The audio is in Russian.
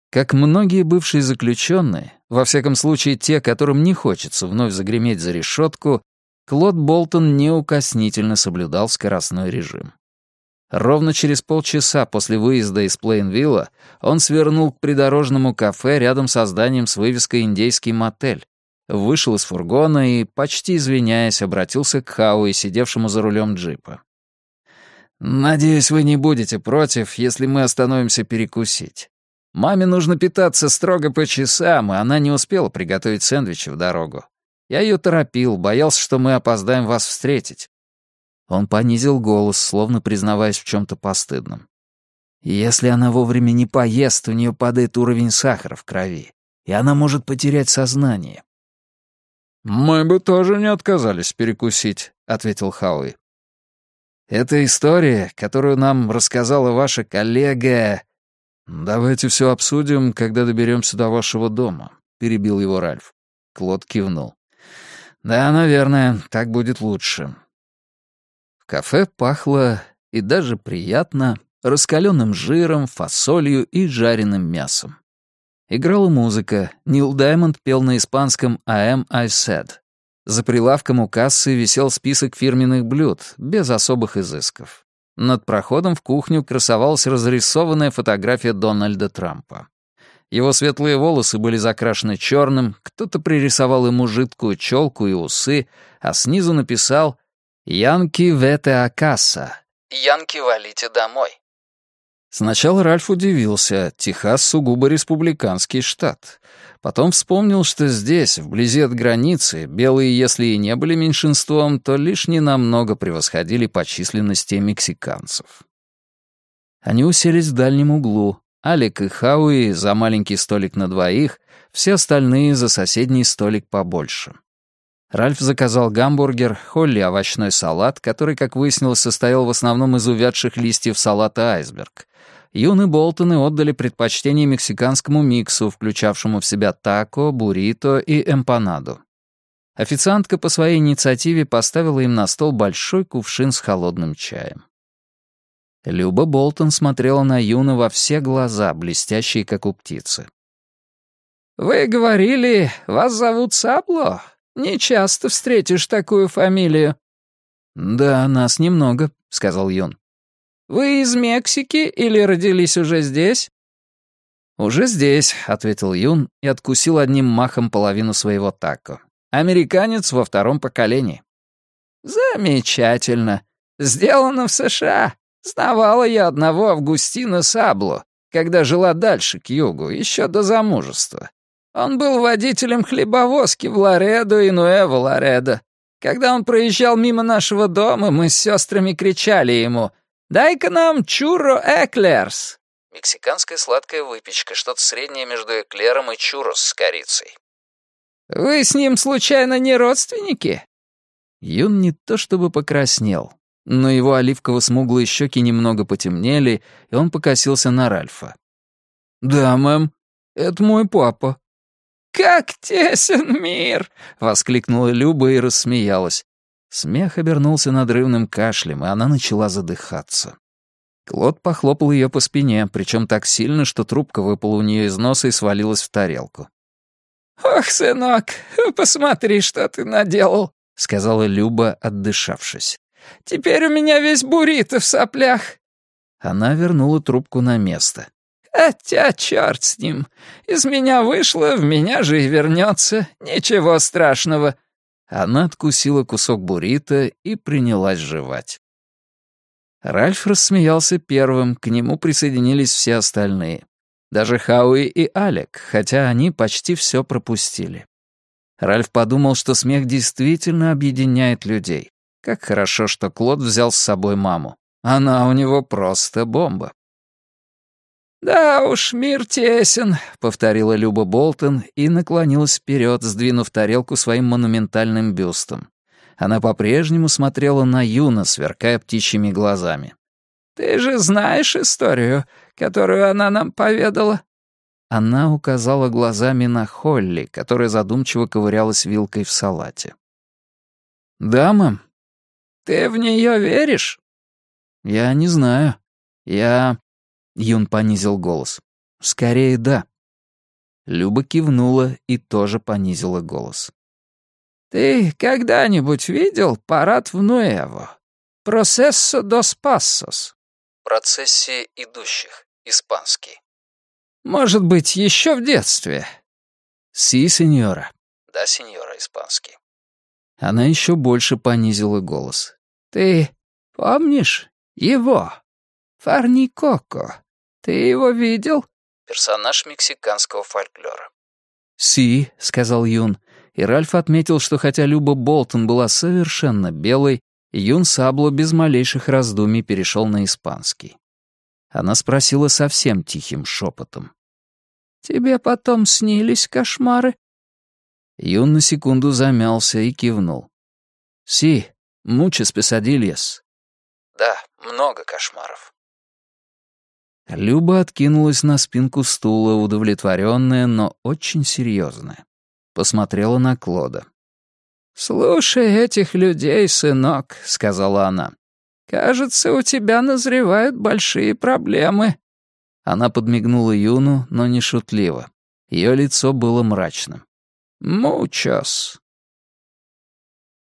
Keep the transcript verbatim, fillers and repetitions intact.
Как многие бывшие заключенные, во всяком случае те, которым не хочется вновь загреметь за решетку, Клод Болтон неукоснительно соблюдал скоростной режим. Ровно через полчаса после выезда из Плейнвилла он свернул к придорожному кафе рядом со зданием с вывеской «Индейский мотель», вышел из фургона и, почти извиняясь, обратился к Хауи, сидевшему за рулем джипа. «Надеюсь, вы не будете против, если мы остановимся перекусить. Маме нужно питаться строго по часам, и она не успела приготовить сэндвичи в дорогу. Я ее торопил, боялся, что мы опоздаем вас встретить». Он понизил голос, словно признаваясь в чем-то постыдном. «Если она вовремя не поест, у нее падает уровень сахара в крови, и она может потерять сознание». «Мы бы тоже не отказались перекусить», — ответил Хауи. «Это история, которую нам рассказала ваша коллега...» «Давайте все обсудим, когда доберемся до вашего дома», — перебил его Ральф. Клод кивнул. «Да, наверное, так будет лучше». В кафе пахло, и даже приятно, раскаленным жиром, фасолью и жареным мясом. Играла музыка, Нил Даймонд пел на испанском «I am I said». За прилавком у кассы висел список фирменных блюд, без особых изысков. Над проходом в кухню красовалась разрисованная фотография Дональда Трампа. Его светлые волосы были закрашены черным, кто-то пририсовал ему жидкую челку и усы, а снизу написал «Янки вете акаса» — «Янки, валите домой». Сначала Ральф удивился, Техас сугубо республиканский штат. Потом вспомнил, что здесь, вблизи от границы, белые, если и не были меньшинством, то лишь ненамного превосходили по численности мексиканцев. Они уселись в дальнем углу, Алек и Хауи за маленький столик на двоих, все остальные за соседний столик побольше. Ральф заказал гамбургер, Холли — овощной салат, который, как выяснилось, состоял в основном из увядших листьев салата «Айсберг». Юн и Болтоны отдали предпочтение мексиканскому миксу, включавшему в себя тако, буррито и эмпанаду. Официантка по своей инициативе поставила им на стол большой кувшин с холодным чаем. Люба Болтон смотрела на Юна во все глаза, блестящие, как у птицы. «Вы говорили, вас зовут Сабло? Не часто встретишь такую фамилию». «Да, нас немного», — сказал Юн. «Вы из Мексики или родились уже здесь?» «Уже здесь», — ответил Юн и откусил одним махом половину своего тако. «Американец во втором поколении». «Замечательно. Сделано в США. Знавала я одного Августина Сабло, когда жила дальше, к югу, еще до замужества. Он был водителем хлебовозки в Ларедо и Нуэво-Ларедо. Когда он проезжал мимо нашего дома, мы с сестрами кричали ему: «Дай-ка нам чурро эклерс!» Мексиканская сладкая выпечка, что-то среднее между эклером и чуррос с корицей. «Вы с ним, случайно, не родственники?» Юн не то чтобы покраснел, но его оливково-смуглые щеки немного потемнели, и он покосился на Ральфа. «Да, мэм, это мой папа». «Как тесен мир!» — воскликнула Люба и рассмеялась. Смех обернулся надрывным кашлем, и она начала задыхаться. Клод похлопал ее по спине, причем так сильно, что трубка выпала у нее из носа и свалилась в тарелку. «Ох, сынок, посмотри, что ты наделал», — сказала Люба, отдышавшись. «Теперь у меня весь буррито в соплях». Она вернула трубку на место. «Хотя черт с ним. Из меня вышло, в меня же и вернется. Ничего страшного». Она откусила кусок буррито и принялась жевать. Ральф рассмеялся первым, к нему присоединились все остальные. Даже Хауи и Алек, хотя они почти все пропустили. Ральф подумал, что смех действительно объединяет людей. Как хорошо, что Клод взял с собой маму. Она у него просто бомба. «Да уж, мир тесен», — повторила Люба Болтон и наклонилась вперед, сдвинув тарелку своим монументальным бюстом. Она по-прежнему смотрела на Юна, сверкая птичьими глазами. «Ты же знаешь историю, которую она нам поведала?» Она указала глазами на Холли, которая задумчиво ковырялась вилкой в салате. «Да, мэм». «Ты в нее веришь?» «Я не знаю. Я...» Юн понизил голос. «Скорее, да. Люба кивнула и тоже понизила голос. «Ты когда-нибудь видел парад в Нуэво? Процессо дос пассос?» «Процессия идущих», испанский. «Может быть, еще в детстве?» «Си, сеньора». «Да, сеньора», испанский. Она еще больше понизила голос. «Ты помнишь его? Фарникоко. Ты его видел?» Персонаж мексиканского фольклора. «Си», — сказал Юн, и Ральф отметил, что хотя Люба Болтон была совершенно белой, Юн Сабло без малейших раздумий перешел на испанский. Она спросила совсем тихим шепотом. «Тебе потом снились кошмары?» Юн на секунду замялся и кивнул. «Си, muchas pesadillas». «Да, много кошмаров». Люба откинулась на спинку стула, удовлетворенная, но очень серьезная. Посмотрела на Клода. «Слушай этих людей, сынок», — сказала она. «Кажется, у тебя назревают большие проблемы». Она подмигнула Юну, но не шутливо. Ее лицо было мрачным. «Мучас».